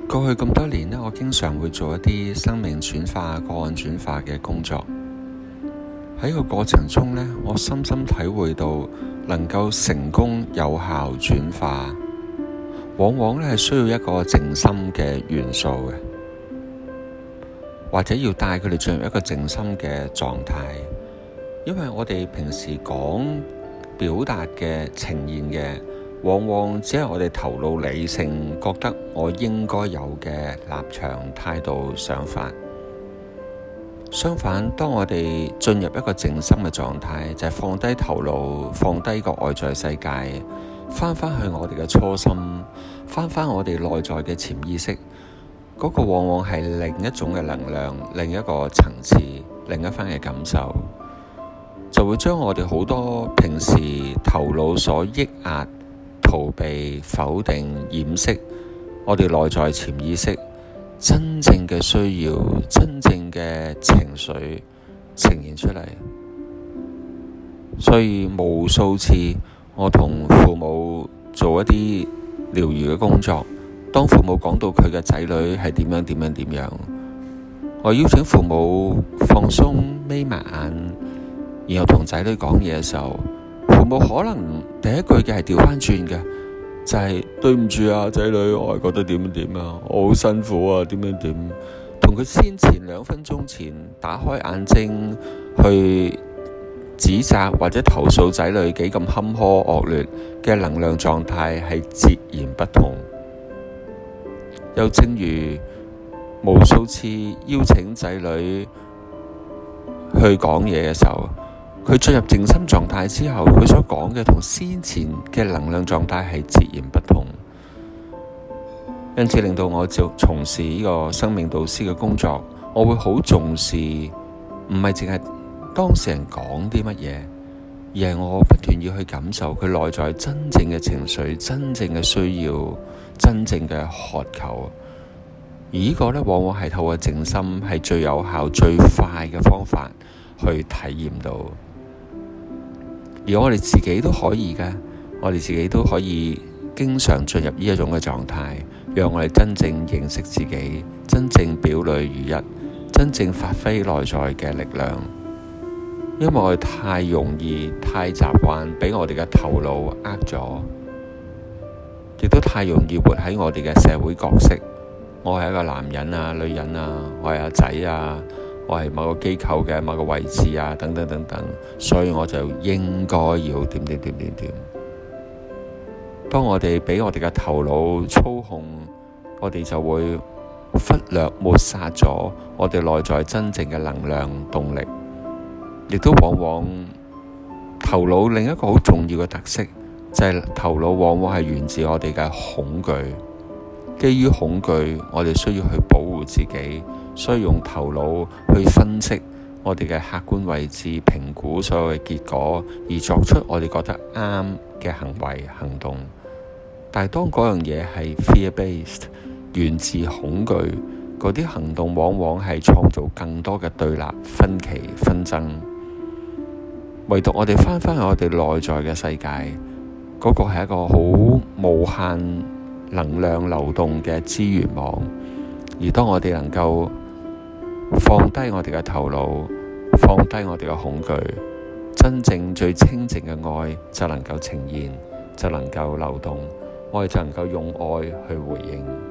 過去咁多年呢，我經常會做一啲生命轉化、個案轉化嘅工作。喺個過程中呢，我深深體會到能夠成功有效轉化，往往呢係需要一個靜心嘅元素嘅，或者要帶佢哋進入一個靜心嘅狀態。因為我哋平時講表達嘅呈現嘅，往往只係我哋頭腦理性覺得我應該有嘅立場、態度、想法。相反，當我哋進入一個靜心嘅狀態，就係放低頭腦，放低個外在世界，翻返去我哋嘅初心，翻返我哋內在嘅潛意識，嗰個往往係另一種嘅能量，另一個層次，另一番嘅感受，就會將我哋好多平時頭腦所抑壓、逃避、否定、掩飾我哋內在潛意識真正嘅需要、真正嘅情緒呈現出嚟。所以無數次我同父母做一啲療癒嘅工作，當父母講到佢嘅仔女係點樣，我邀請父母放鬆眯埋眼，然後同仔女講嘢嘅時候，父母可能第一句嘅係調翻轉嘅，就係對唔住啊，仔女，我係覺得點啊，我好辛苦啊，點，同佢先前2分鐘前打開眼睛去指責或者投訴仔女幾咁坎坷惡劣嘅能量狀態係截然不同。又正如無數次邀請仔女去講嘢嘅時候，佢進入靜心狀態之後，佢所講嘅同先前嘅能量狀態係截然不同，因此令到我就從事呢個生命導師嘅工作，我會好重視，唔係淨係當事人講啲乜嘢，而係我不斷要去感受佢內在真正嘅情緒、真正嘅需要、真正嘅渴求。而呢個呢，往往係透過靜心係最有效、最快嘅方法去體驗到。而我哋自己都可以嘅，我哋自己都可以經常進入呢一種嘅狀態，讓我哋真正認識自己，真正表裏如一，真正發揮內在嘅力量。因為我哋太容易、太習慣俾我哋嘅頭腦呃咗，亦都太容易活喺我哋嘅社會角色。我係一個男人啊、女人啊，我係阿仔啊，我係某個機構嘅某個位置啊，等等，所以我就應該要點。當我哋俾我哋嘅頭腦操控，我哋就會忽略抹殺咗我哋內在真正嘅能量動力，亦都往往頭腦另一個好重要嘅特色就係頭腦往往係源自我哋嘅恐懼。基於恐懼，我哋需要去保護自己，需要用頭腦去分析我哋嘅客觀位置，評估所有嘅結果，而作出我哋覺得啱嘅行為行動。但係當嗰樣嘢係 fear-based， 源自恐懼，嗰啲行動往往係創造更多嘅對立、分歧、紛爭。唯獨我哋翻返去我哋內在嘅世界，嗰個係一個好無限能量流動嘅資源網。而當我哋能夠放低我哋嘅頭腦，放低我哋嘅恐懼，真正最清淨嘅愛就能夠呈現，就能夠流動，我哋就能夠用愛去回應。